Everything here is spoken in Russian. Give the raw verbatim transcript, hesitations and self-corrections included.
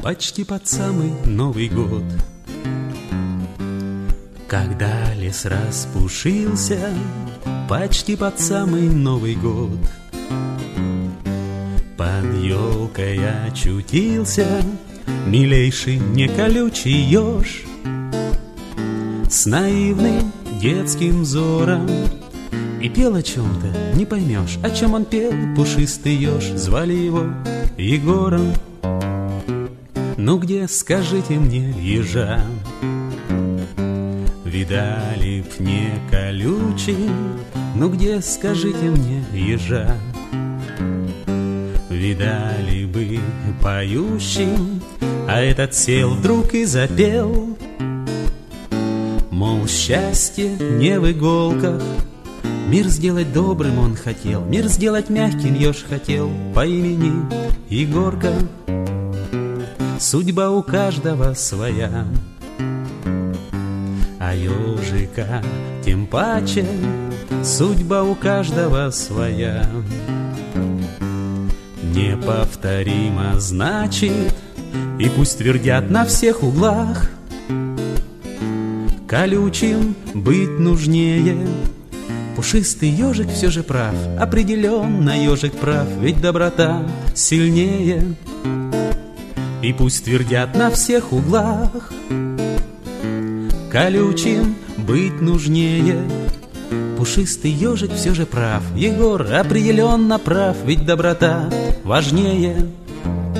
почти под самый Новый год. Когда лес распушился, почти под самый Новый год, под елкой очутился милейший неколючий еж с наивным детским взором и пел о чем-то, не поймешь, о чем он пел. Пушистый еж, звали его Егором. Ну где, скажите мне, ежа видали б не колючий? Ну где, скажите мне, ежа видали бы поющим? А этот сел вдруг и запел, мол, счастье не в иголках. Мир сделать добрым он хотел, мир сделать мягким еж хотел по имени Егорка. Судьба у каждого своя, а ежика тем паче судьба у каждого своя. Неповторимо значит, и пусть твердят на всех углах, колючим быть нужнее. Пушистый ежик все же прав, определенно ежик прав, ведь доброта сильнее. И пусть твердят на всех углах, колючим быть нужнее. Пушистый ежик все же прав, Егор определенно прав, ведь доброта важнее.